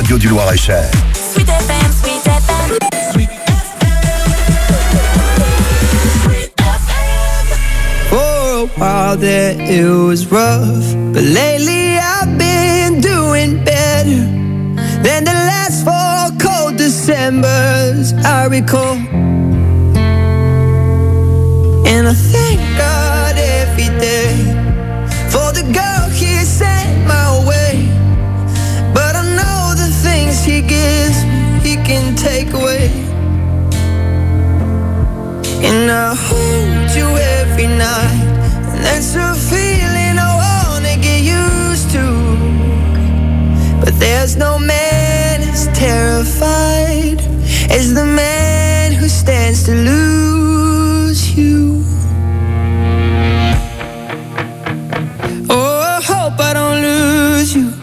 radio du Loir-et-Cher. Sweet FM, Sweet FM. Sweet FM. For a while there it was rough, but lately I've been doing better than the last 4 cold Decembers I recall. And I thank God every day for the girl He sent my way. But I know the things He gives me, He can take away. And I hold you every night, and that's a feeling I wanna get used to. But there's no man as terrified as the man who stands to lose you. Oh, I hope I don't lose you.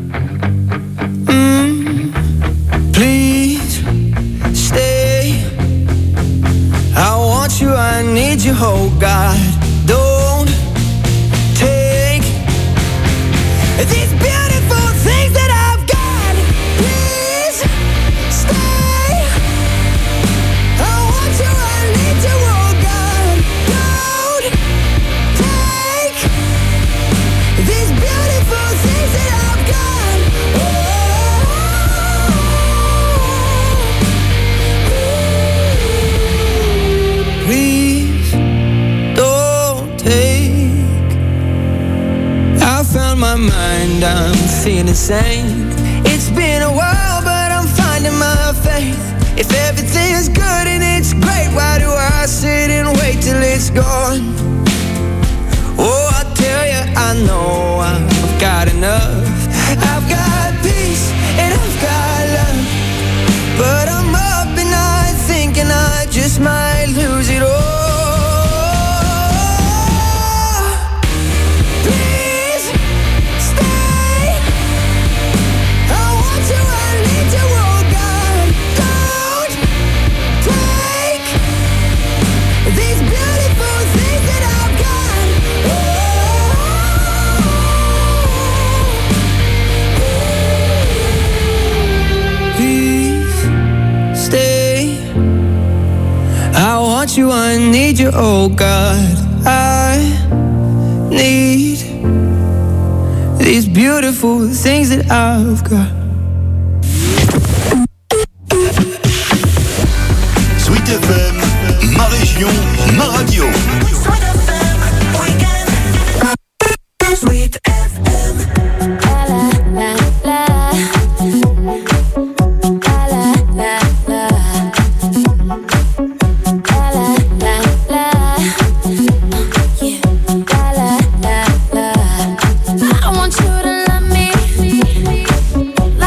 Please stay. I want you, I need you, oh God. Don't take these beautiful things that I've got. Please stay. I want you, I need you, oh God. Don't take these beautiful things that I've got. Please don't take. I found my mind, I'm feeling sane. It's been a while, but I'm finding my faith. If everything's good and it's great, why do I sit and wait till it's gone? Oh, I tell you, I know I've got enough. I've got peace and I've got love, but I'm up and I thinking I just might lose it all. Please stay. I want you, I need you, oh God. Don't take these beautiful things that I've got. Please stay. I want you, I need you, oh God. I need these beautiful things that I've got. Sweet FM, ma région, ma radio. Sweet FM, weekend. Sweet FM. La la I want you to love me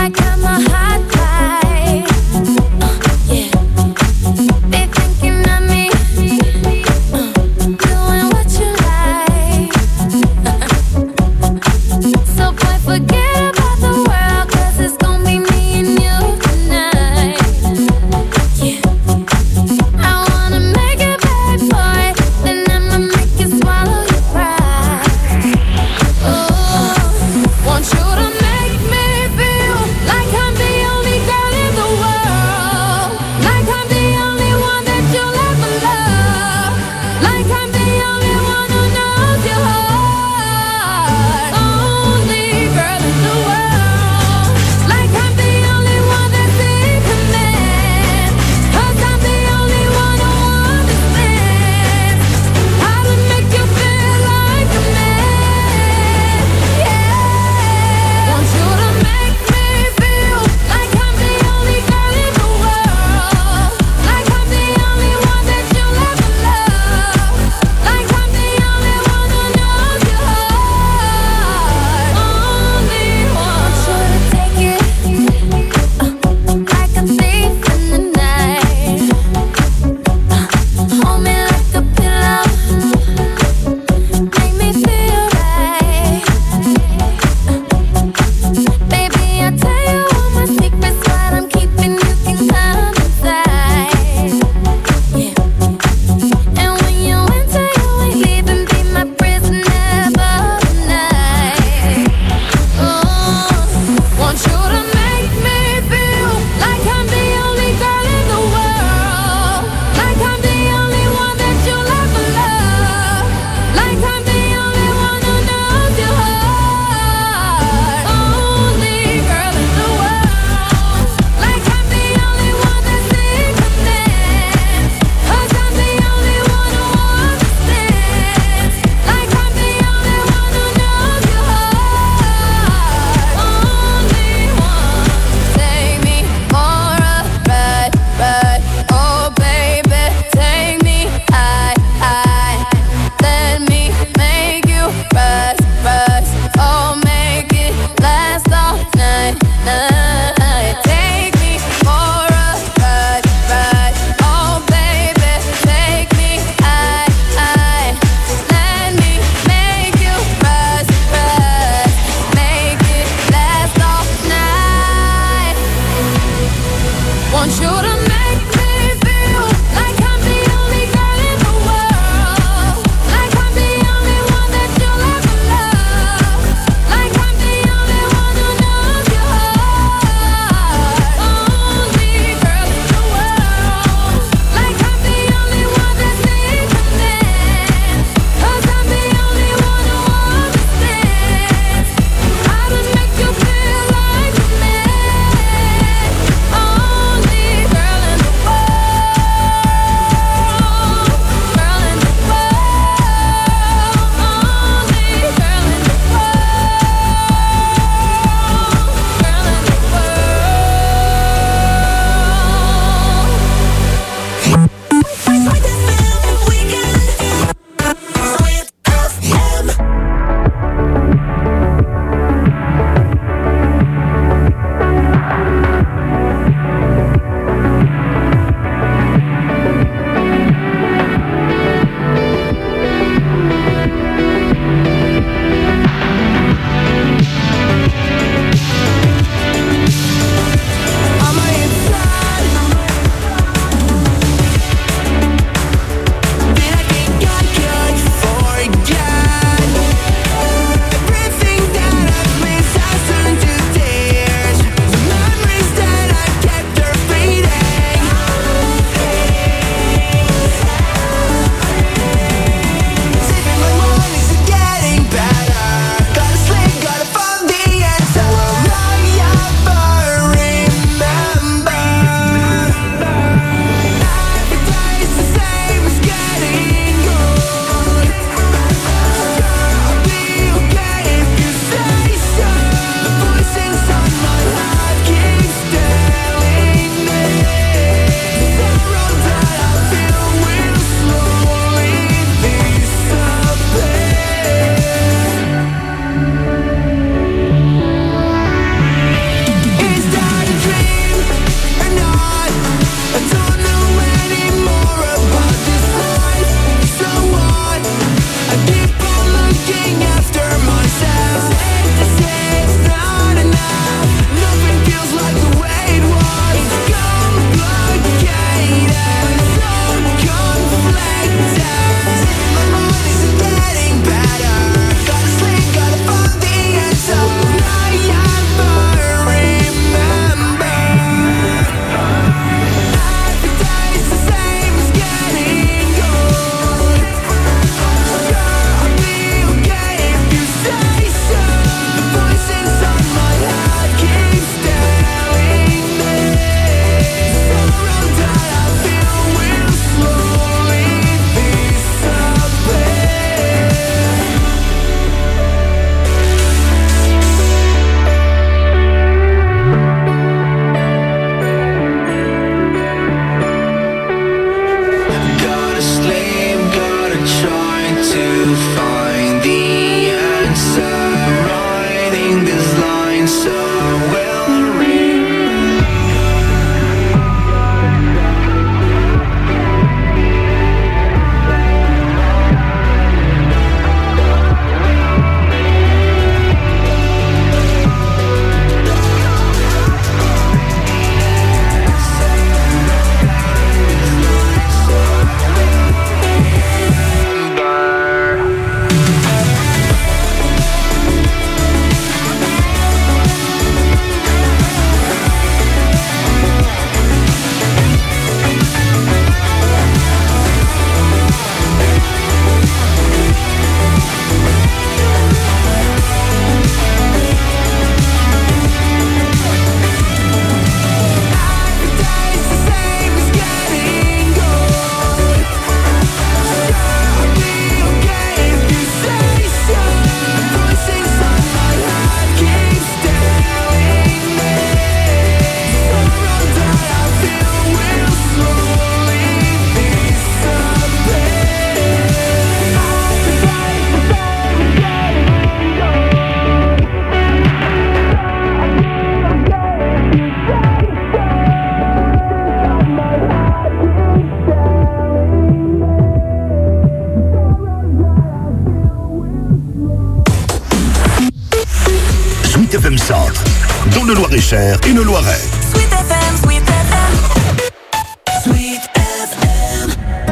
Centre, dans le Loir-et-Cher et le Loiret. Sweet FM, Sweet FM. Sweet FM.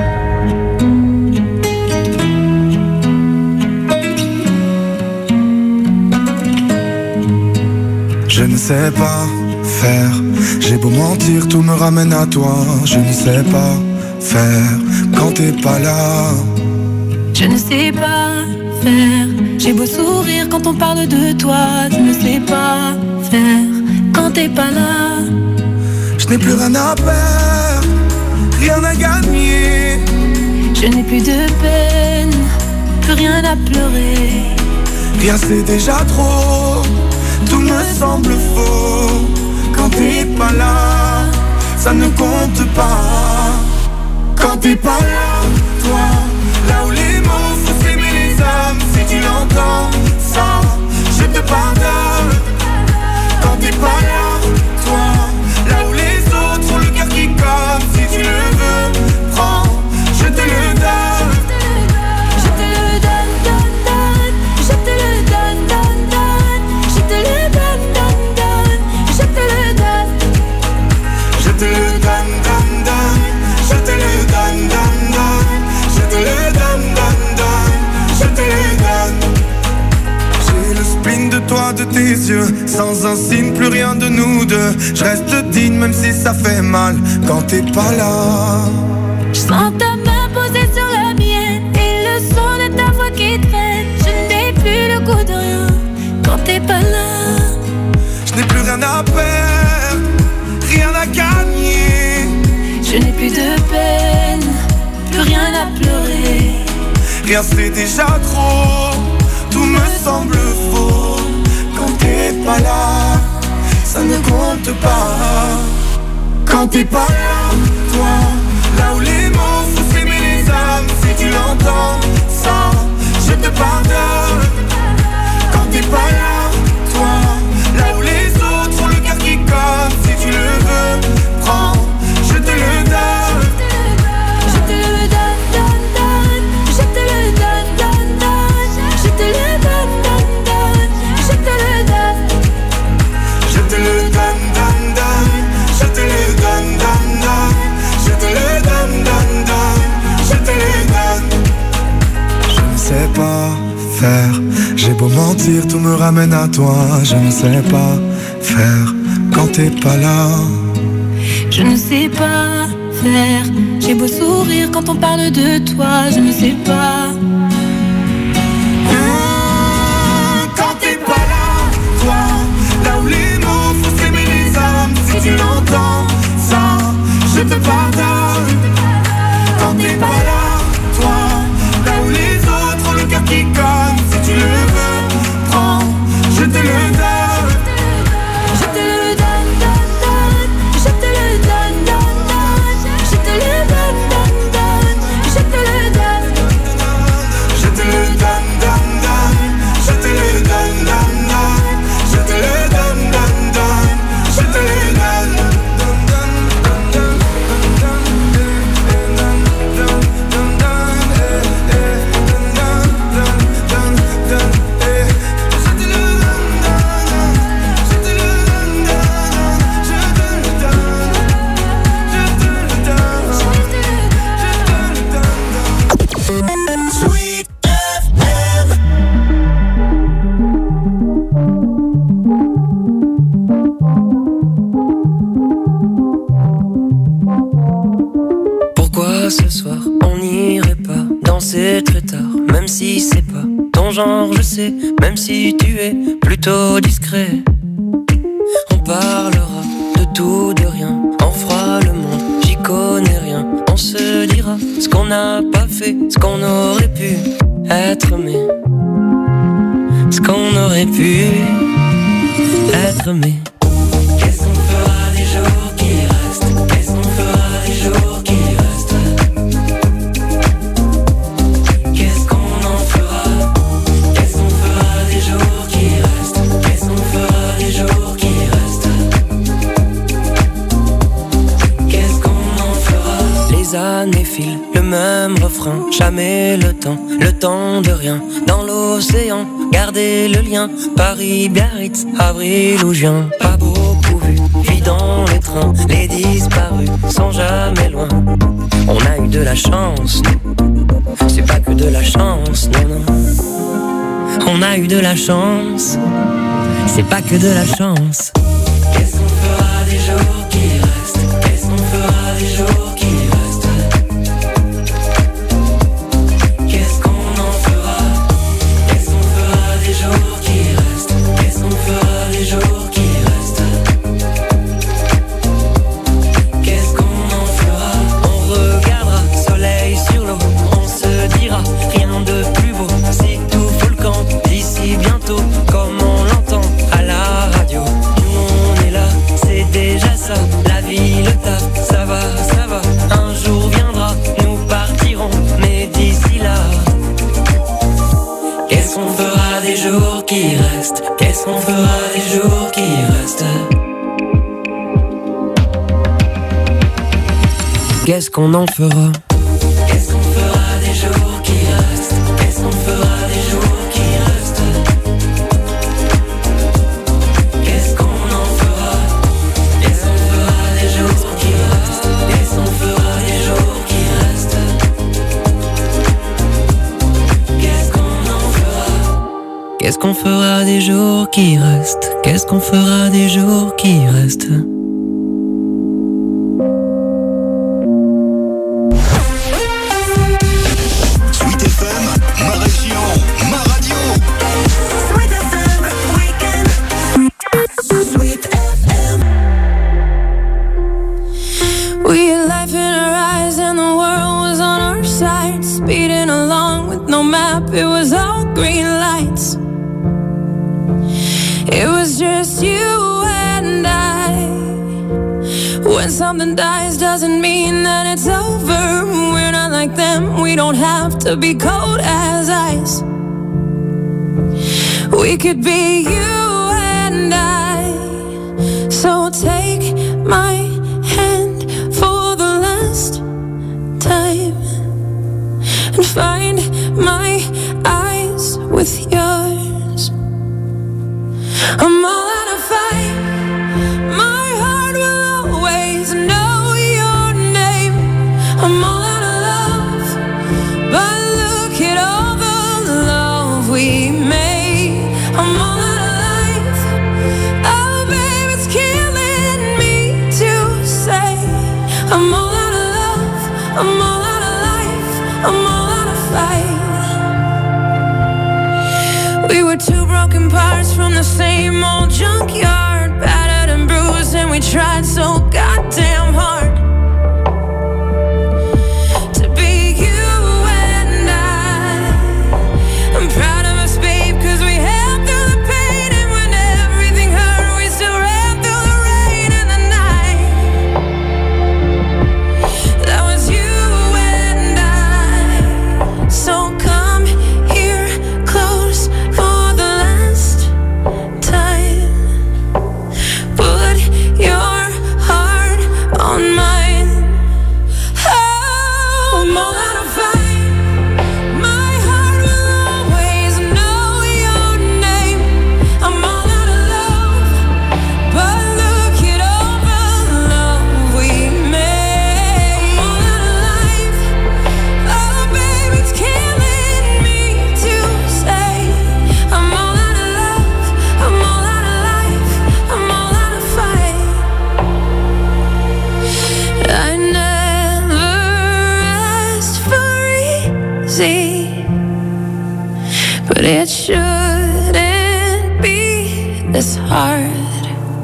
Je ne sais pas faire, j'ai beau mentir, tout me ramène à toi. Je ne sais pas faire quand t'es pas là. Je ne sais pas faire, j'ai beau sourire quand on parle de toi. Je ne sais pas faire quand t'es pas là. Je n'ai plus rien à perdre, rien à gagner. Je n'ai plus de peine, plus rien à pleurer. Rien c'est déjà trop, tout me semble faux. Quand t'es pas là, ça ne compte pas. Quand t'es pas là, toi, là où les mots font s'aimer les âmes. Si tu l'entends, ça, je te pardonne. Quand t'es pas là, toi, là où les autres ont le cœur qui colle. Si tu le veux, prends, je te le donne. Je te le donne, donne, donne. Je te le donne, donne, donne. Je te le donne, donne, donne. Je te le donne. Je te le donne, donne, donne. Je te le donne, donne, donne. Je te le donne, donne, donne. Je te le donne. J'ai le spleen de toi, de tes yeux. Sans un signe, plus rien de nous deux. Je reste digne même si ça fait mal quand t'es pas là. Je sens ta main posée sur la mienne et le son de ta voix qui traîne. Je n'ai plus le goût de rien quand t'es pas là. Je n'ai plus rien à perdre, rien à gagner. Je n'ai plus de peine, plus rien à pleurer. Rien c'est déjà trop, tout me semble faux. Quand t'es pas là, ça ne compte pas. Quand t'es pas là, toi, là où les mots font s'aimer les âmes. Si tu l'entends, ça, je te pardonne. Quand t'es pas là, toi, là où les autres ont le cœur qui colle. Si tu le veux, prends, je te le donne. Je te le donne, donne, donne. Je te le donne, donne, donne. Je te le donne, donne, donne. Je te le donne. Je te le donne, donne, donne. Je te le donne, donne, donne. Je te le donne, donne, donne. Je te le donne. Je ne sais pas faire, j'ai beau mentir, tout me ramène à toi. Je ne sais pas faire quand t'es pas là. Je ne sais pas faire, j'ai beau sourire quand on parle de toi. Je ne sais pas. Quand t'es pas là, toi, là où les mots font s'aimer les âmes. Si tu l'entends, ça, je te pardonne. Quand t'es pas là, toi, là où les autres ont le cœur qui colle. Si tu le veux, prends, je te le donne. Je te le donne, donne, donne. Je te le donne, donne, donne. Je te le donne, donne, donne. Je te le donne. Je te le donne, donne, donne. Je te le donne, donne, donne. Je te le donne, donne, donne. Je te le donne. Sweet FM. Pourquoi ce soir on n'irait pas danser très tard, même si c'est pas ton genre, je sais, même si tu es plutôt discret. On parlera de tout, de rien, on fera le monde, j'y connais rien. On se dira ce qu'on n'a pas fait, ce qu'on aurait pu être, mais ce qu'on aurait pu être, mais qu'est-ce qu'on fera des jours qui restent? Qu'est-ce qu'on fera des jours qui restent? Qu'est-ce qu'on en fera? Qu'est-ce qu'on fera des jours qui restent? Qu'est-ce qu'on fera des jours qui restent? Qu'est-ce qu'on en fera? Les années filent, le même même refrain, jamais le temps de rien. Dans l'océan, garder le lien. Paris, Biarritz, avril ou juin. Pas beaucoup vu, vie dans les trains. Les disparus sont jamais loin. On a eu de la chance, c'est pas que de la chance, non, non. On a eu de la chance, c'est pas que de la chance. Qu'est-ce qu'on fera des jours qui restent? Qu'est-ce qu'on fera des jours qui restent? Qu'est-ce qu'on en fera? Qu'est-ce qu'on fera des jours qui restent? Qu'est-ce qu'on fera des jours qui restent? Qu'est-ce qu'on en fera? On regardera soleil sur l'eau, on se dira rien de plus beau. Si tout fout le camp d'ici bientôt, comme on l'entend à la radio. Nous on est là, c'est déjà ça. La vie, le taf, ça va, ça va. Un jour viendra, nous partirons, mais d'ici là, qu'est-ce qu'on fera des jours qui restent? Qu'est-ce qu'on fera des jours qui restent? Qu'est-ce qu'on en fera? Qu'est-ce qu'on fera des jours qui restent? Qu'est-ce qu'on fera des jours qui restent? Qu'est-ce qu'on en fera? Qu'est-ce qu'on fera des jours qui restent? Qu'est-ce qu'on fera des jours qui restent? Qu'est-ce qu'on en fera? Qu'est-ce qu'on fera des jours qui restent? Qu'est-ce qu'on fera des jours qui restent? Sweet FM, ma région, ma radio. Sweet FM Weekend. Sweet FM. We had life in our eyes and the world was on our side. Speeding along with no map, it was all green lights. It was just you and I. When something dies doesn't mean that it's over. We're not like them, we don't have to be cold as ice. We could be you and I. So take my hand for the last time and find my eyes with yours. I'm all out of fight. My heart will always know your name. I'm all out of love, but look at all the love we made. I'm all out of life. Oh, babe, it's killing me to say. I'm all out of love. I'm all out of life. I'm all out of fight. We were two broken parts from the same old junkyard, battered and bruised, and we tried so goddamn hard to be you and I. I'm proud of us, babe, 'cause we held through the pain, and when everything hurt, we still ran through the rain and the night. That was you and I. So come here close for the last time. Put your heart on mine. Oh, I'm all out of fight. My heart will always know your name. I'm all out of love, but look at all the love we made. I'm all out of life. Oh, baby, it's killing me to say. I'm all out of love. I'm all out of life. I'm all out of fight. I never asked for easy, but it shouldn't be this hard.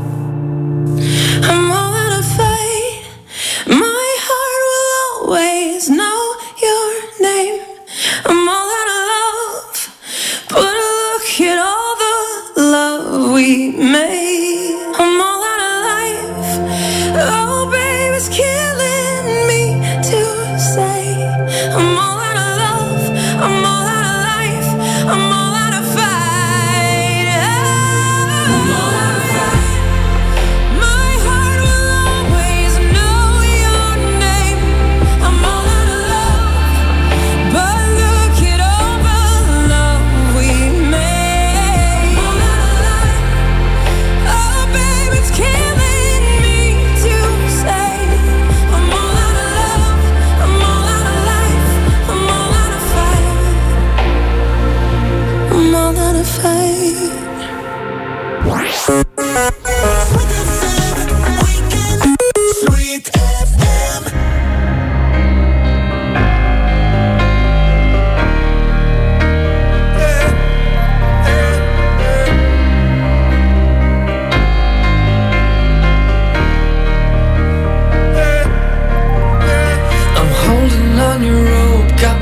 I'm all out of fight. My heart will always know your name. I'm all out of love, but look at all the love we made. I'm all out of life. Oh, babe, it's killing me to say. I'm all out of love. I'm all out of life. I'm all out of fight. I'm all out of fight. My heart will always know your name. I'm all out of love,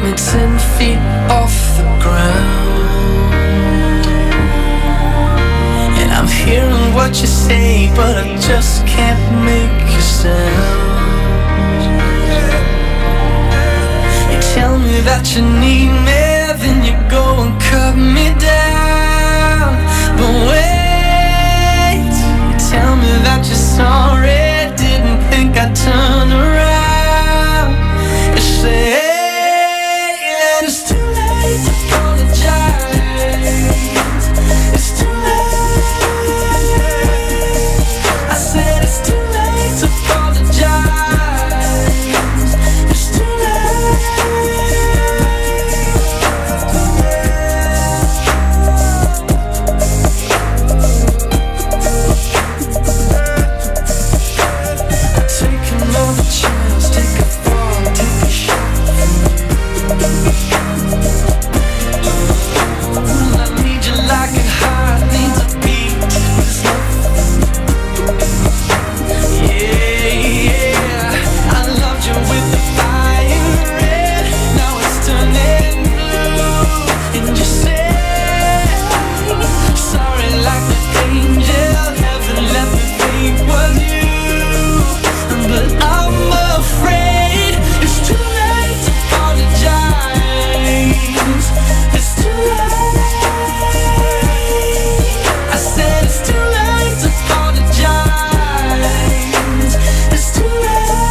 me 10 feet off the ground. And I'm hearing what you say, but I just can't make a sound. You tell me that you need me, then you go and cut me down. But wait, you tell me that you're sorry, didn't think I'd turn around. You say that it's too late to apologize. It's too late. I said it's too late to apologize. It's too late. Take another chance, take a fall, take a shot. I need you like a heart needs a beat. Yeah, I loved you with the fire red. Now it's turning blue. And you say sorry like an angel. Heaven let me think was you. But I'm afraid it's too late to apologize. It's too late. I said it's too late to apologize. It's too late.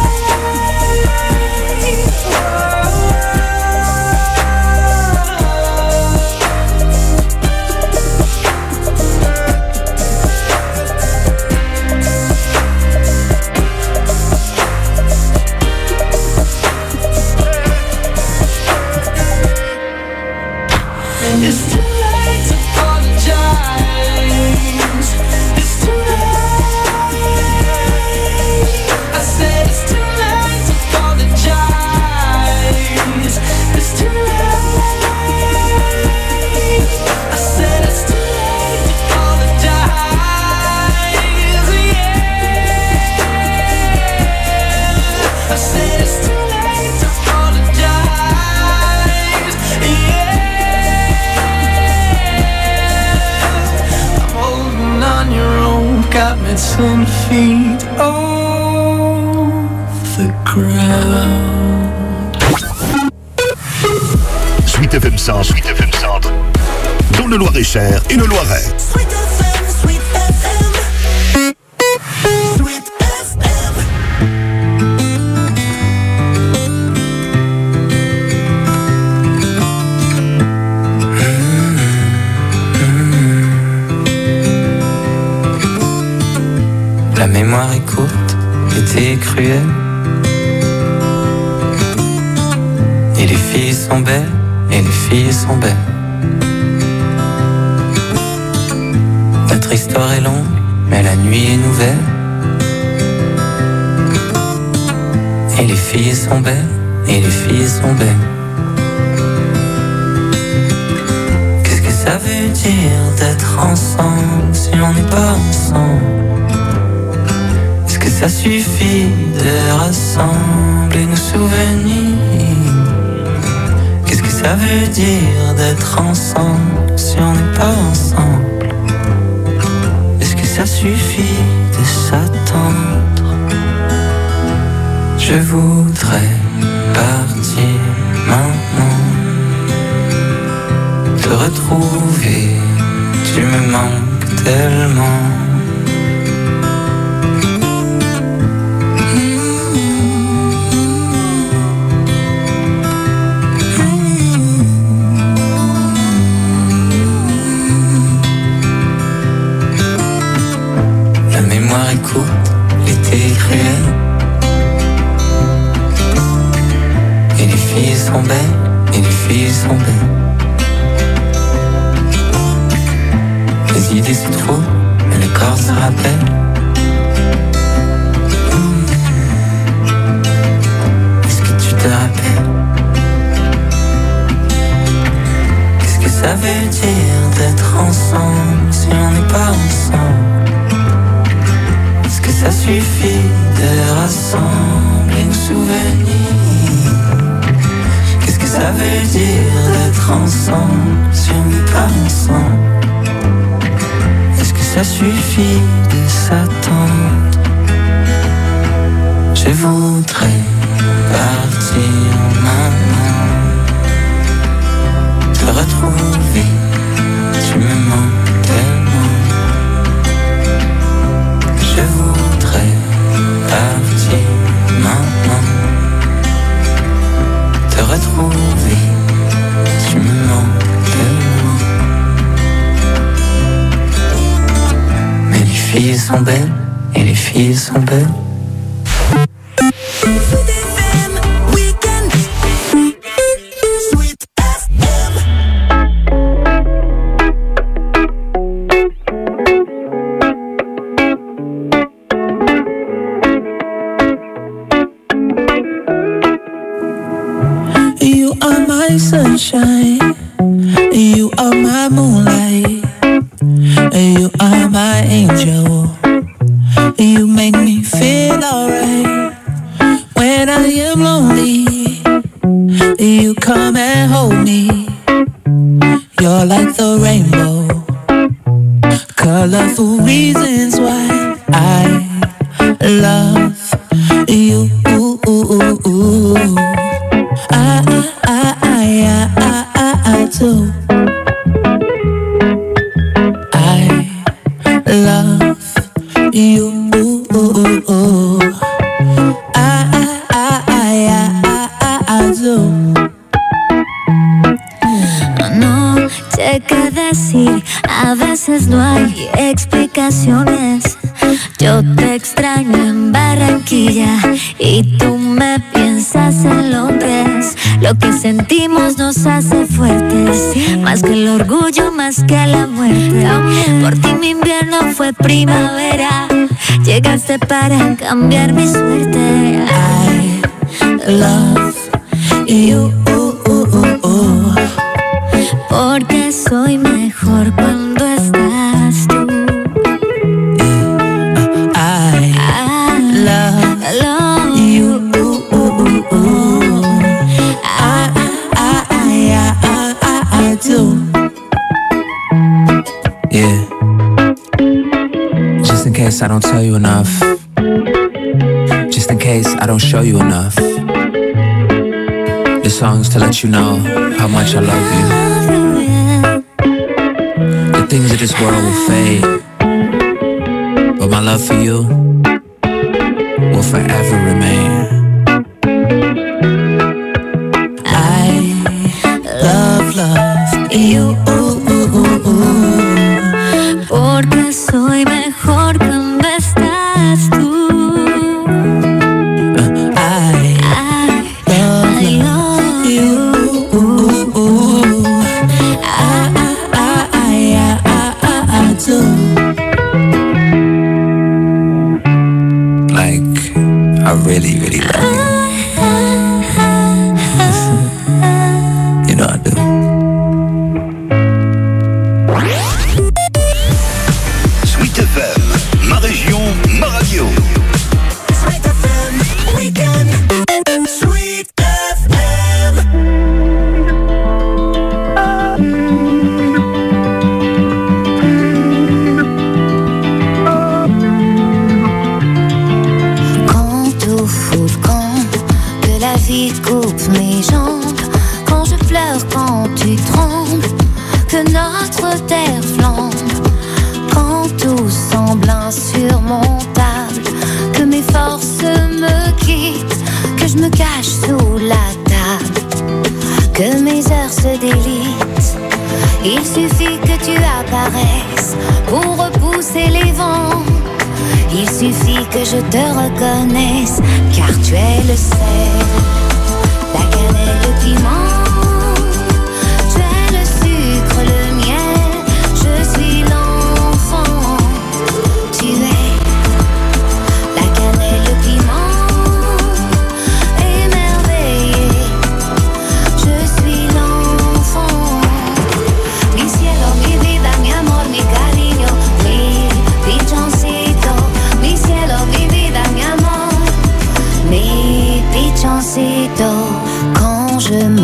It's too late to apologize. It's too late. I said it's too late to apologize. It's too late. I said it's too late to apologize. Yeah. I said it's too late to apologize. Yeah. I'm holding on your own, got me 10 feet off the ground. Sweet FM Centre, Sweet FM Centre. Dans le Loir-et-Cher et le Loiret. Sweet FM, Sweet FM. Sweet FM. La mémoire est courte, l'été est cruel. Et les filles sont belles, et les filles sont belles. Notre histoire est longue, mais la nuit est nouvelle. Et les filles sont belles, et les filles sont belles. Qu'est-ce que ça veut dire d'être ensemble si on n'est pas ensemble? Est-ce que ça suffit de rassembler nos souvenirs? Qu'est-ce que ça veut dire d'être ensemble si on n'est pas ensemble? Est-ce que ça suffit de s'attendre? Je voudrais partir maintenant, te retrouver, tu me manques tellement. La mémoire est courte, l'été est cruel. Et les filles sont belles, et les filles sont belles. Les idées c'est trop, mais le corps se rappelle. Est-ce que tu te rappelles? Qu'est-ce que ça veut dire d'être ensemble si on n'est pas ensemble? Est-ce que ça suffit de rassembler nos souvenirs? Qu'est-ce que ça ça veut dire d'être ensemble, surmis par ensemble. Est-ce que ça suffit de s'attendre? Je voudrais partir maintenant, te retrouver, tu me manques tellement. Je voudrais partir maintenant, te retrouver, tu me manques tellement. Mais les filles sont belles, et les filles sont belles. Sunshine, you are my moonlight, you are my angel. You make me feel alright when I am lonely. You come and hold me. You're like the rainbow, colorful reasons why I love you. I do. I love you. I do. No sé qué decir, a veces no hay explicaciones. Yo te extraño en Barranquilla y tú me piensas en Londres. Lo que sentimos nos hace fuertes, más que el orgullo, más que la muerte. Por ti mi invierno fue primavera, llegaste para cambiar mi suerte. I love you. Porque soy mejor cuando estás tú. I love you. I do. Yeah. Just in case I don't tell you enough, just in case I don't show you enough, this song's to let you know how much I love you. The things of this world will fade, but my love for you will forever remain. I love you. Porque soy mejor cuando estás tú. I love you. I do. Like, I really, really love you. You know I do. Sweet FM, ma région, ma radio. Sweet FM Weekend. Sweet FM. Quand tout fout le camp, que la vie coupe mes jambes, quand je pleure, quand tu trembles, que notre terre flambe, quand tout semble insurmontable, que mes forces me quittent, que je me cache sous la table, que mes heures se délitent. Il suffit que tu apparaisses pour repousser les vents. Il suffit que je te reconnaisse, car tu es le sel, la cannelle, le piment. Tu es le sucre, le miel, je suis l'enfant. Tu es la cannelle, le piment, émerveillé. Je suis l'enfant. Mi cielo, mi vida, mi amor, mi cariño, mi pichoncito. Mi cielo, mi vida, mi amor, mi pichoncito. Quand je me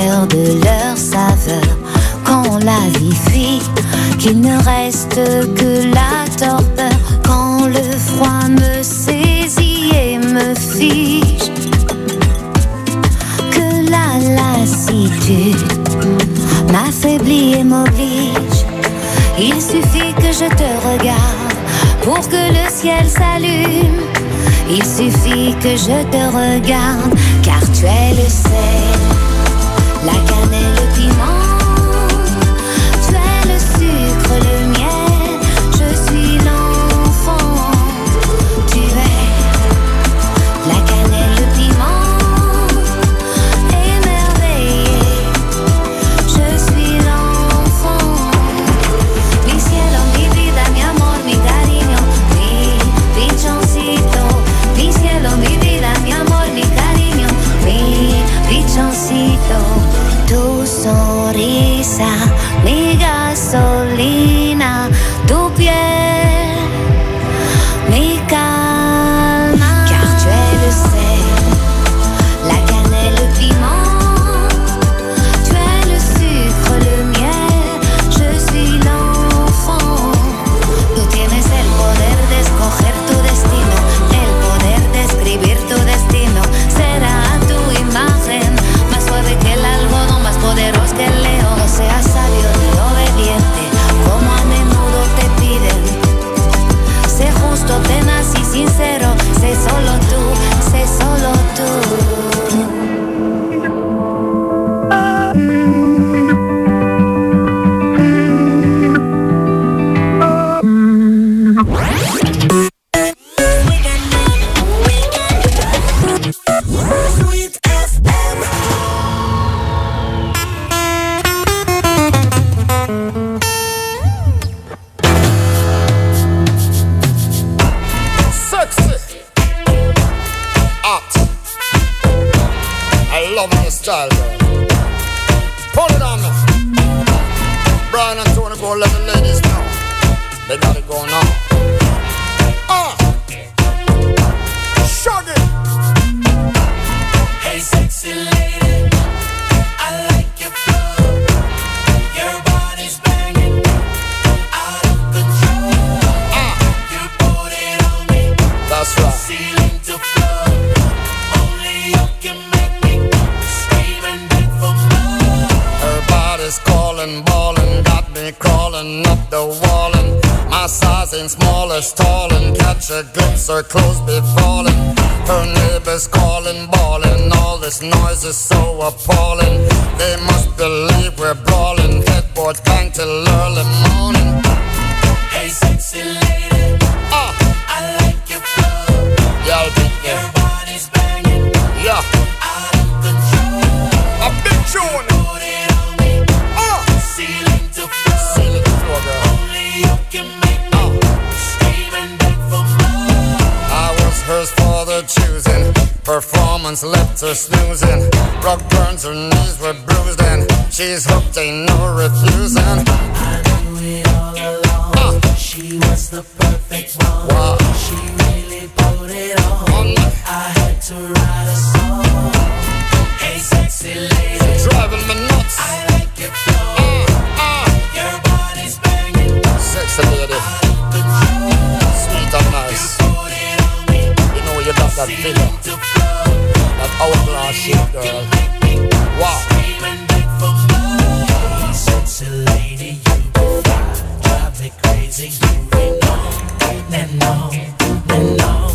perd de leur saveur quand la vie fuit, qu'il ne reste que la torpeur quand le froid me saisit et me fiche, que la lassitude m'affaiblit et m'oblige. Il suffit que je te regarde pour que le ciel s'allume. Il suffit que je te regarde, car tu es le sel, la cannelle, le piment. Tu es le sucre, le miel, je suis l'enfant. Tu es la cannelle, le piment, émerveillé, je suis l'enfant. Mi cielo, mi vida, mi amor, mi cariño, mi pichoncito. Mi cielo, mi vida, mi amor, mi cariño, mi pichoncito. Tu sonrisa, mi gasolina, tu piel, mi calma. Car tu es le sel, la cannelle, le piment. Tu es le sucre, le miel, je suis l'enfant. Tú tienes el poder de escoger tu destino, el poder de escribir tu destino. Será tu imagen, más suave que el algodón, más poderoso que el león. No seas sabio ni obediente, como a menudo te piden. Sé justo, tenaz y sincero, sé solo tú, sé solo tú. Sweet FM. Sexy, hot. I love your style, girl. Pull it on me. Brian and Tony, go let the ladies know. They got it going on. Shug it. Hey, sexy lady, I like your flow. Your body's banging, out of control. You put it on me, That's right. ceiling to floor. Only you can make me scream and beg for more. Her body's calling, ballin', got me crawling up the wall. And my size ain't small as tall, and catch a glimpse, her clothes be falling. Her neighbors calling, bawling, all this noise is so appalling. They must believe we're brawling, headboards bang till early morning. Hey, sexy lady, I like your flow. Yeah, I'll be Your there. body's banging, Yeah, out of control. a big tune. Put it on me, ceiling to floor. Seal it, floor, girl. Only you can make me scream and beg for more. I was hers for the choosing. Performance left her snoozing. Rock burns, her knees were bruised, and she's hooked, ain't no refusing. I knew it all along. She was the perfect one. Wow. She really put it on. I had to write a song. Hey, sexy lady, Driving me nuts. I like your flow. Your body's banging, Sexy lady, control. sweet and nice. Put it on me, You know you got that figure, to flow. that hourglass shape, girl. Wow. Scream and beg for more. Hey, sexy lady, you be fine. Drive me crazy, you ain't on and on and on.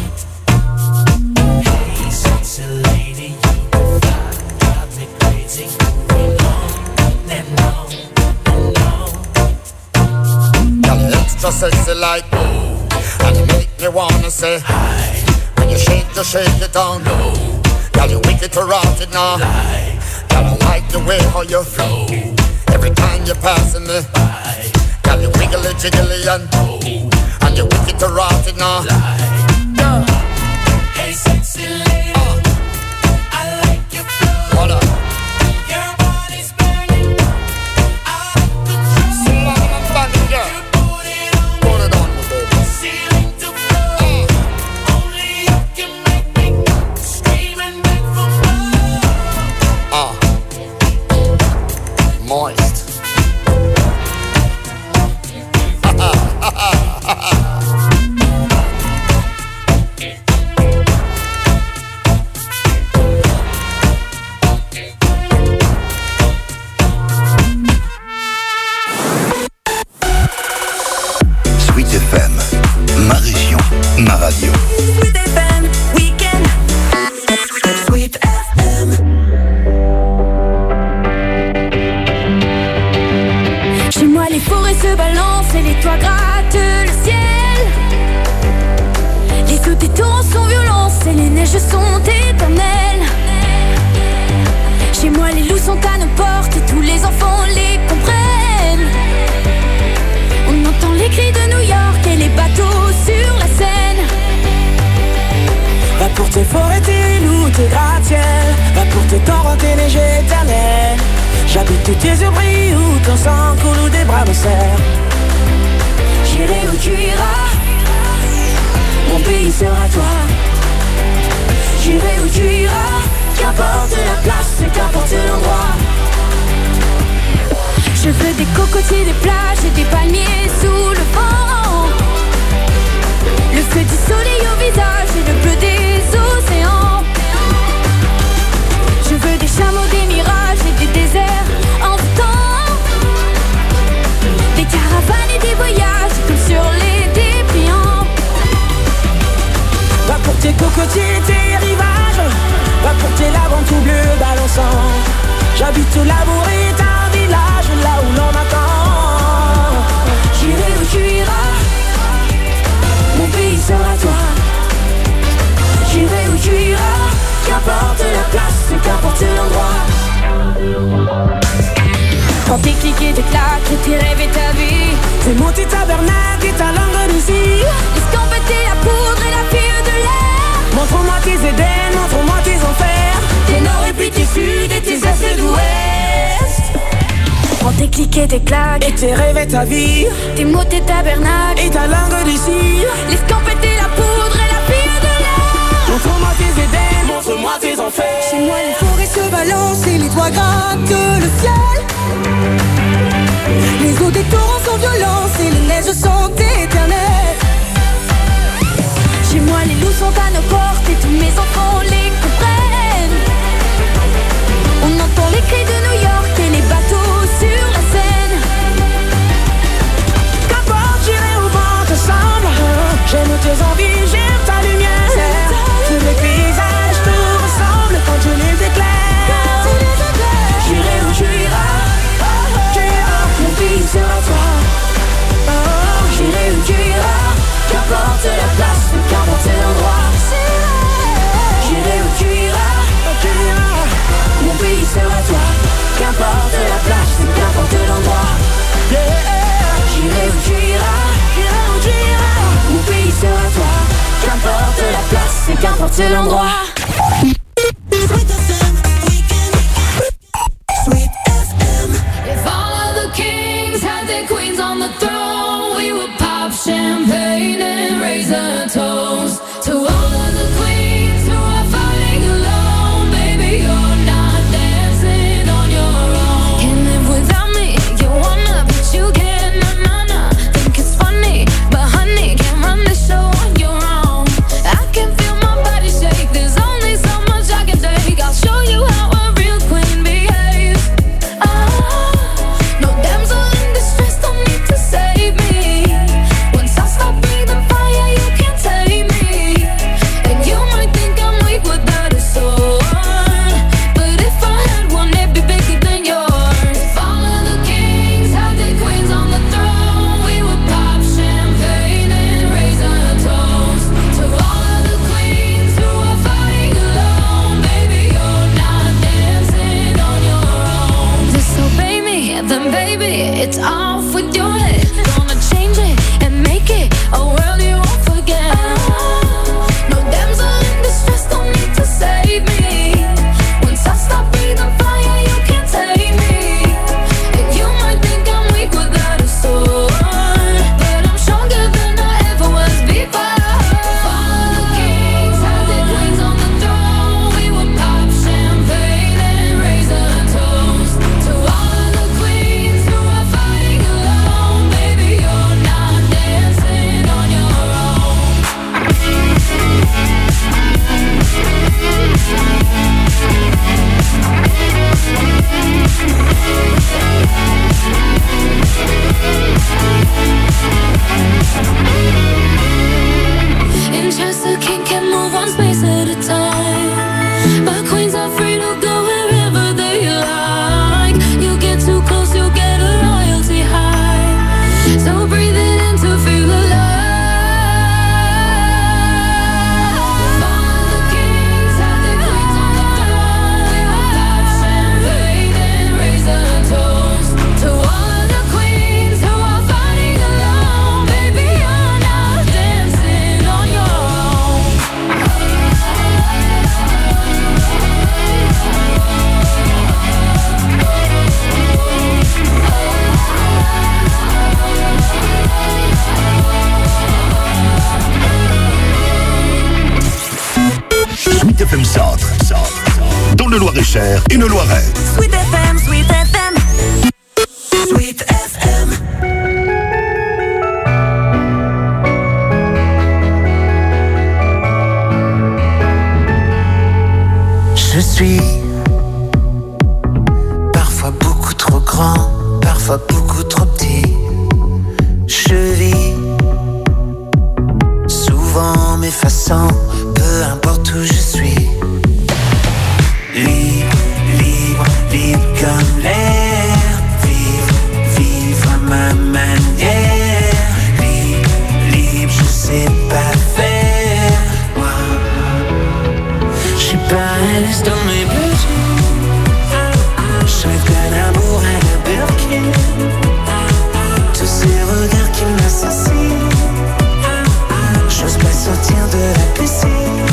Hey, sexy lady, you be fine. Drive me crazy, you ain't on and on and on. Girl, extra sexy like and you make me wanna say hi. When you shake it down low. Girl, you wicked to rot it now. Girl, I like the way how you flow. Every time you're passing me by. Girl, you wiggly jiggly and you wicked to rot it now. Girl, Hey, sexy lady, I like your flow. what up? Your body's banging, out of control. Slam and bang, girl. Put it on, Put it on me, baby. ceiling to floor. Only you can make me scream and beg for more. sert. J'irai où tu iras, mon pays sera toi. J'irai où tu iras, qu'importe la place, qu'importe l'endroit. Je veux des cocotiers, des plages et des palmiers sous le vent. Le feu du soleil au visage et le bleu des océans. Je veux des chameaux, des mirages et des déserts en temps. Des caravanes et des voyages comme sur les dépliants. Va pour tes cocotiers, tes rivages. Va pour tes laves tout bleu balançant. J'habite au Labouré, un village là où l'on m'attend. J'irai où tu iras, mon pays sera toi. J'irai où tu iras, qu'importe la place, qu'importe l'endroit. Quand tes clics et tes claques et tes rêves et ta vie, c'est monter tabernacle et ta langue d'Andalousie. Escampette la poudre et la fille de l'air. Montre-moi tes Éden, montre-moi tes enfers. Tes nord et puis tes sud et tes est et d'ouest. Quand tes clics et tes claques et tes rêves et ta vie, tes mots, tes tabernacles et ta langue d'ici. L'escampette la poudre et la fille de l'air. Montre-moi tes Éden, montre-moi tes enfers. Chez moi les forêts se balancent et les toits grattent le ciel. Les eaux des torrents sont violentes et les neiges sont éternelles. Chez moi les loups sont à nos portes et tous mes enfants les comprennent. On entend les cris de New York et les bateaux sur la Seine. Qu'importe, j'irai au vent ensemble. J'aime tes envies, j'aime ta lumière. Tous les paysages te ressemblent quand tu les éclaires. J'irai où tu iras, mon pays sera toi. J'irai où tu iras, qu'importe la place, qu'importe l'endroit. J'irai où tu iras, mon pays sera toi. Qu'importe la place, qu'importe l'endroit. J'irai où tu iras, mon pays sera toi. Qu'importe la place, qu'importe l'endroit. If all of the kings had their queens on the throne, we would pop champagne and raise a toast to all of the queens who are fighting alone. Baby, you're not dancing on your own. Can't live without me, you wanna, but you can't, na-na-na. Think it's funny, but honey, can't run the show on your own. I can feel my body shake, there's only Loir-et-Cher et le Loiret. Sweet FM, Sweet FM. Sweet FM. Je suis parfois beaucoup trop grand, parfois beaucoup trop petit. Je vis souvent m'effaçant, peu importe où je suis. Libre, libre, libre comme l'air. Vivre, vivre à ma manière. Libre, libre, je sais pas faire. Moi, je suis pas à l'aise dans mes besoins. Je rêve d'un amour à la Birkin. Tous ces regards qui m'assassinent. J'ose pas sortir de la piscine.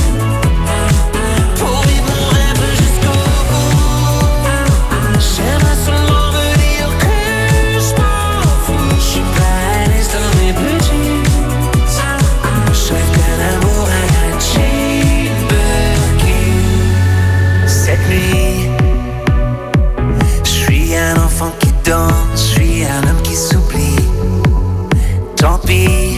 Pour vivre mon rêve jusqu'au bout. J'aimerais seulement me dire que je m'en fous. Je suis pas à l'aise dans mes petits. Je rêve d'un amour à la Jane Birkin. Cette nuit, je suis un enfant qui danse. Je suis un homme qui s'oublie. Tant pis.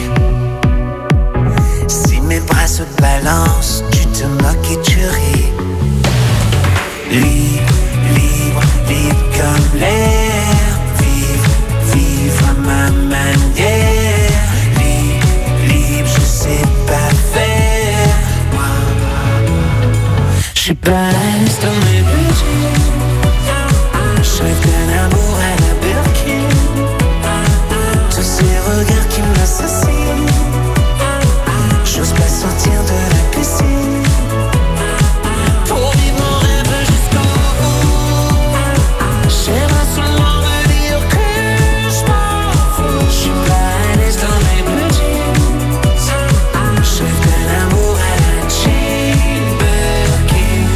Si mes bras se balancent, tu te moques et tu ris. Libre, libre, libre comme l'air. Vivre, vivre à ma manière. Libre, libre, je sais pas faire. Moi, je suis pas à l'aise dans mes budgets. Je rêve d'un amour à la Birkin. Tous ces regards qui m'assassinent. J'ose pas sortir de la piscine. Pour vivre mon rêve jusqu'au bout. J'aimerais seulement me dire que je m'en fous. Je suis pas à l'aise dans mes petits. Je rêve d'un amour à la Jane Birkin.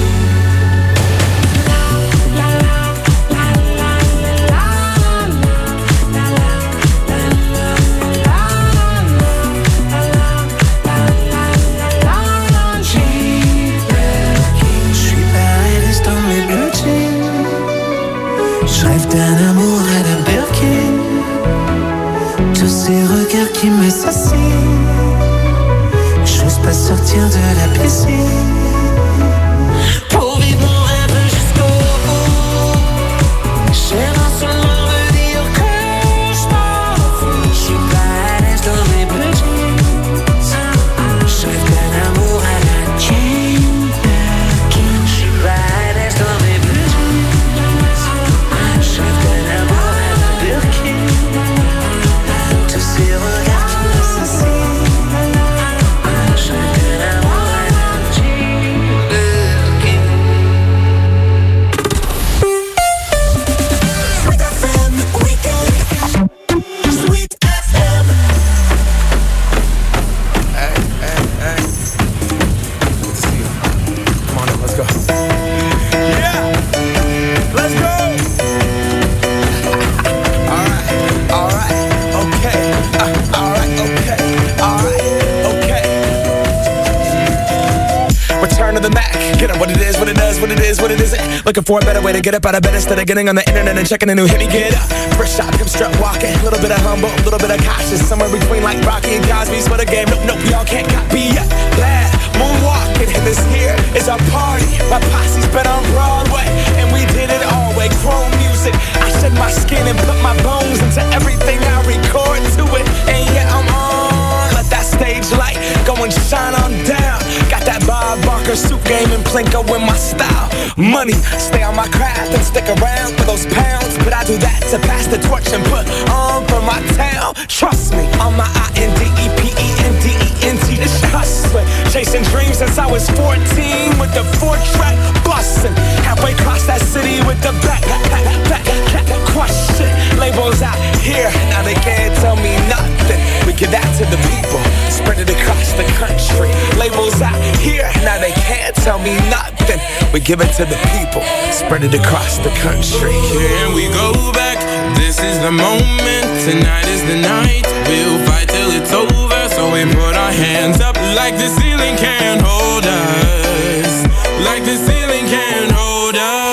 Je rêve d'un amour à la Birkin. Tous ces regards qui m'assassinent. J'ose pas sortir de la piscine. Pour vivre mon rêve jusqu'au bout. J'aimerais seulement me dire que je m'en fous. Je suis pas à l'aise dans mes petits. Je rêve d'un amour à la Jane Birkin. Je suis pas à l'aise dans mes petits. Je rêve d'un amour à la Birkin. Tous ces regards qui m'assassinent. Je rêve d'un amour à la Jane Birkin. Sweet FM Weekend. Sweet FM. Hey, hey, hey. Good to see you. Come on up, let's go. Yeah, let's go. All right, okay. All right, okay. Return to the Mac. Get up what it is, what it does, what it is, what it isn't. Looking for a better way to get up out of bed instead of getting on the internet and checking a new hit. Me get up. First shot, hip strut walking. A little bit of humble, a little bit of cautious. Somewhere between like Rocky and Cosby's for the game. Nope, nope, we all can't copy yet. Bad moonwalking, and this here is our party. My posse's been on Broadway, and we did it all way. Chrome music. I shed my skin and put my bones into everything I record to it. And yeah, I'm on. Let that stage light go and shine on down. Got that Bob Barker suit game and Plinko in my style. Money, stay on my craft and stick around for those pounds. But I do that to pass the torch and put on for my town. Trust me, on my INDEPENDENT. This hustling, chasing dreams since I was 14 with the 4-track bustin'. Halfway across that city with the back crush shit. Labels out here, now they can't tell me nothing. We give that to the people, spread it across the country. Labels out here, now they can't tell me nothing. We give it to the people, spread it across the country. Here we go back, this is the moment. Tonight is the night, we'll fight till it's over. So we put our hands up like the ceiling can't hold us. Like the ceiling can't hold us.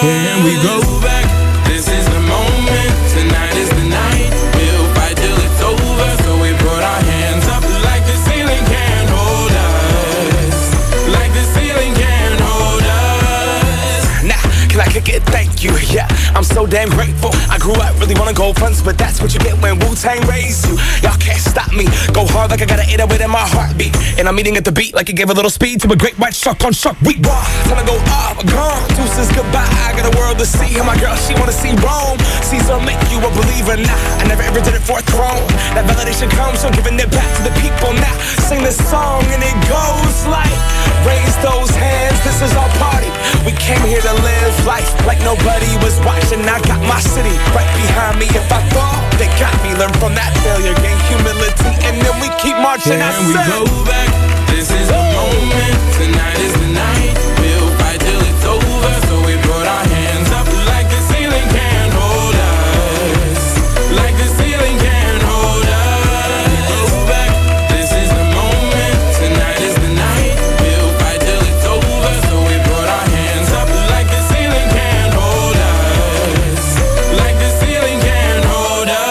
Can we go back? This is the moment. Tonight is the night. We'll fight till it's over. So we put our hands up like the ceiling can't hold us. Like the ceiling can't hold us. Nah, can I kick it? Thank you. Yeah, I'm so damn grateful. I grew up really wanna go fronts, but that's what you get when Wu-Tang raised you. Y'all can't stop me. Go hard like I got an 808 in my heartbeat. And I'm eating at the beat like it gave a little speed to a great white shark on shark week. Time to go up, gone. Deuces goodbye. I got a world to see. And my girl, she wanna see Rome. Caesar make you a believer. Nah, I never ever did it for a throne. That validation comes from giving it back to the people. Now sing this song and it goes like, raise those hands. This is our party. We came here to live life like nobody was watching. I got my city right behind me. If I fall, they got me. Learn from that failure, gain humility, and then we keep marching. Can we go back? This is the moment. Tonight is the night. We'll fight till it's over. So we put our hands up like the ceiling can't hold us. Like the ceiling can't hold us. Go back. This is the moment. Tonight is the night. We'll fight till it's over. So we put our hands up like the ceiling can't hold us. Like the ceiling can't hold us.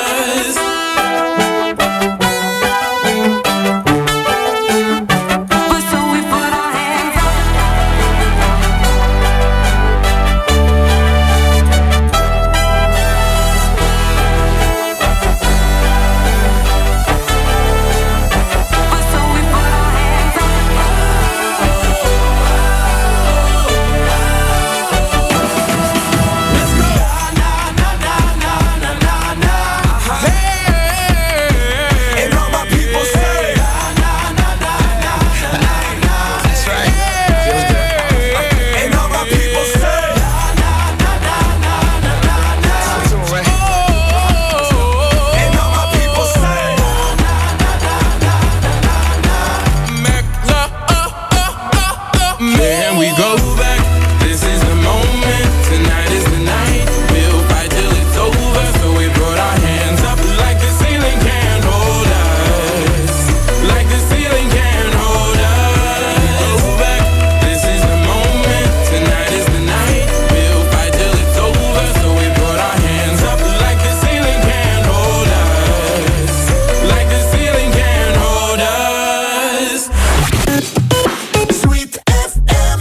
Can we go back? This is the moment. Tonight is the night. We'll fight till it's over. So we put our hands up like the ceiling can't hold us. Like the ceiling can't hold us. Go back. This is the moment. Tonight is the night. We'll fight till it's over. So we put our hands up like the ceiling can't hold us. Like the ceiling can't hold us. Sweet FM.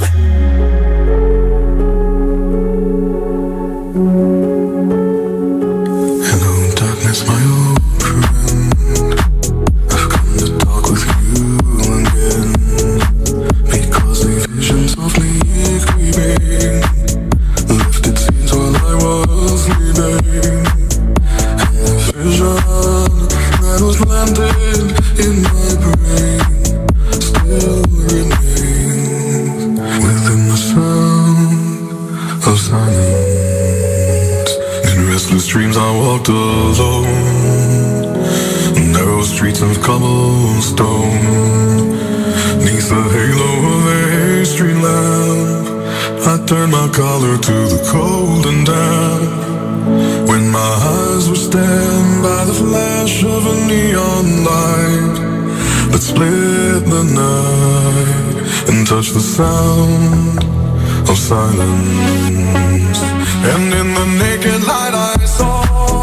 Hello, darkness, my old friend. I've come to talk with you again, because the vision softly creeping left its scenes while I was sleeping, and the vision that was planted in my brain still remains within the sound of silence. In restless dreams I walked alone, narrow streets of cobblestone, neath the halo of a street lamp. I turned my collar to the cold and damp, when my eyes were stabbed by the flash of a neon light that split the night and touched the sound of silence. And in the naked light I saw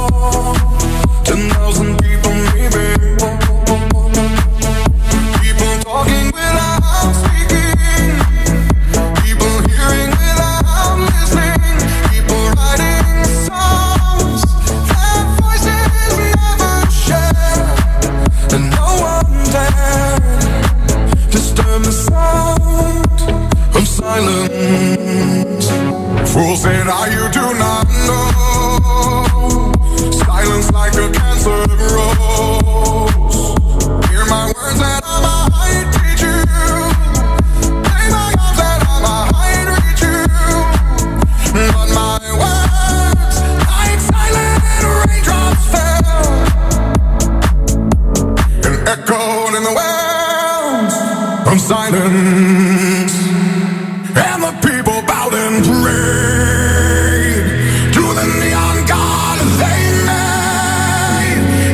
10,000 people maybe, people talking without speaking, people hearing without listening, people writing songs that voices never share, and no one dared disturb the sound of silence. Fools say now you do not know, silence like a cancer grows. Hear my words that I might teach you, play my arms that I might reach you, but my words like silent raindrops fell and echoed in the wells from silence. And the people bowed and prayed to the neon god they made.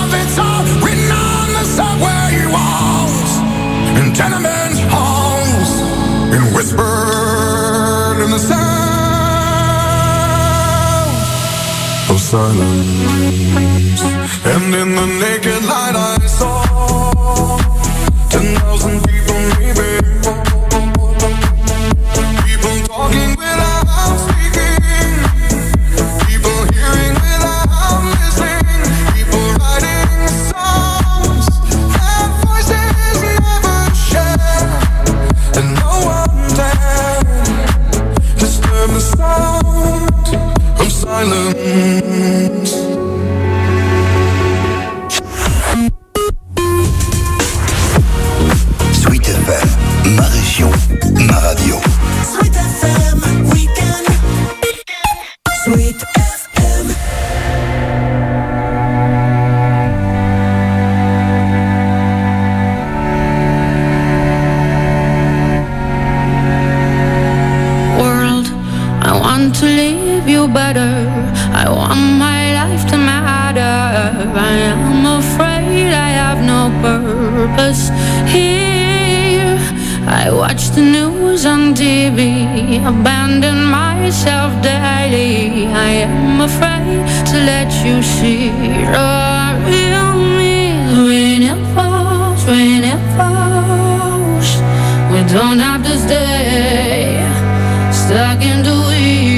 prophets are written on the subway walls, in tenement halls, and whispered in the sound of silence. And in the naked light I saw 10,000 people maybe, people talking without speaking, people hearing without listening, people writing songs that voices never share, and no one dared disturb the sound of silence. Sweet FM, ma région, ma radio. Sweet FM Weekend. Sweet FM. World, I want to leave you better. I want my life to matter. I am afraid I have no purpose here. I watch the news on TV, abandon myself daily. I am afraid to let you see the real me. When it falls, when it falls, we don't have to stay stuck in the weeds.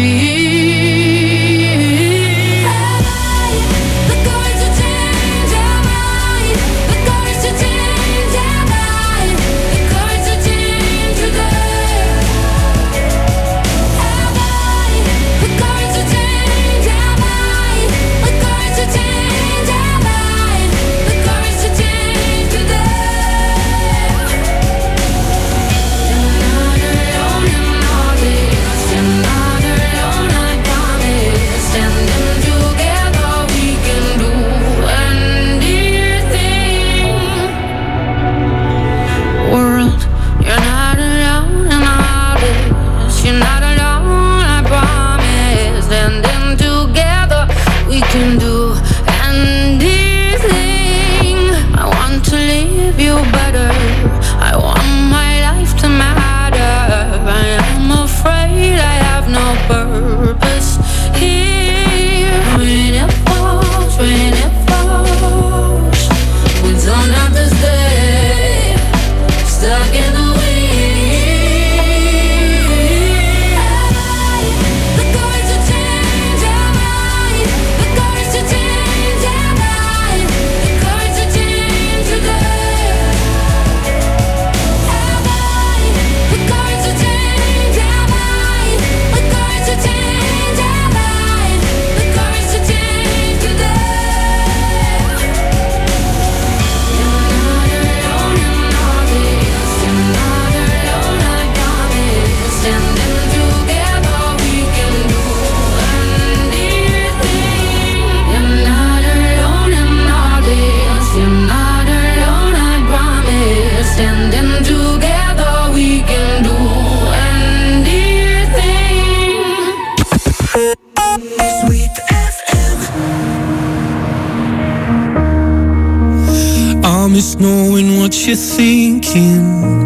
Just knowing what you're thinking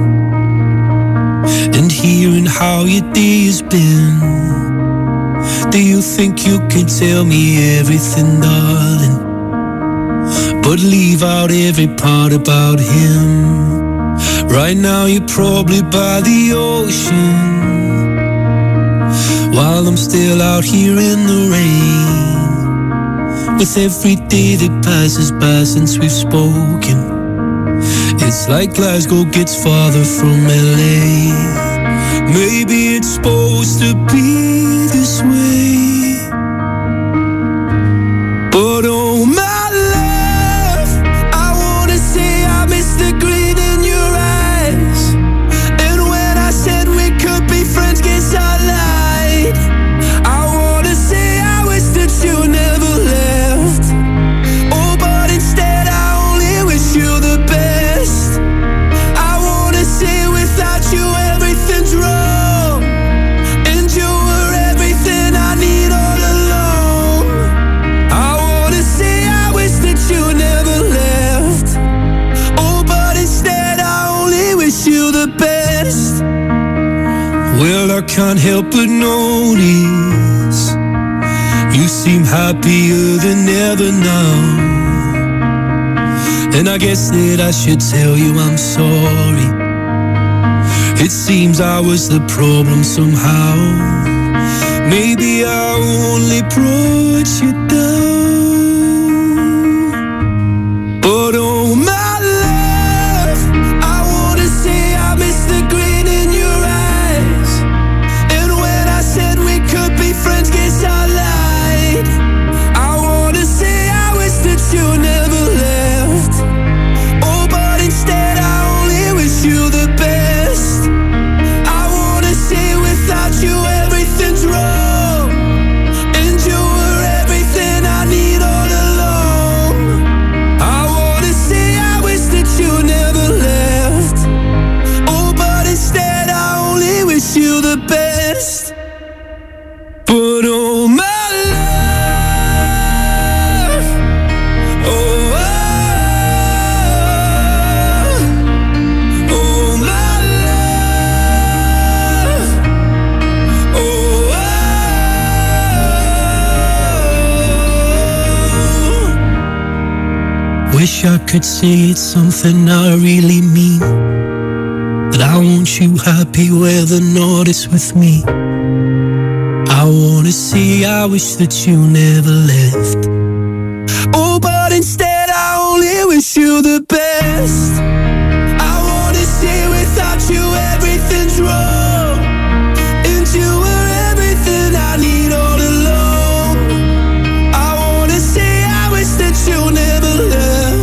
and hearing how your day has been. Do you think you can tell me everything, darling, but leave out every part about him? Right now you're probably by the ocean, while I'm still out here in the rain. With every day that passes by since we've spoken, it's like Glasgow gets farther from LA. Maybe it's supposed to be this way, but oh my love, I wanna say I miss the grin in your eyes. And when I said we could be friends, guess I lied. I wanna say I wish that you never left. Oh, but instead I only wish you the best. I wanna say without you everything's wrong, and you were everything I need. can't help but notice you seem happier than ever now. And I guess that I should tell you I'm sorry. It seems I was the problem somehow. Maybe I only brought you down. But oh my love, I wanna say I miss the grin in your eyes. And when I said we could be friends, guess I lied. I wanna say I wish that you never left. Oh, but instead I only wish you the best. I wanna say without you everything's wrong, and you were everything I need all along. I wanna say I wish that you never left. Oh, but instead I only wish you the best. But oh my love, oh, oh my love, oh, wish I could say it's something I really mean, that I want you happy whether or not it's with me. I wanna say I wish that you never left. Oh, but instead I only wish you the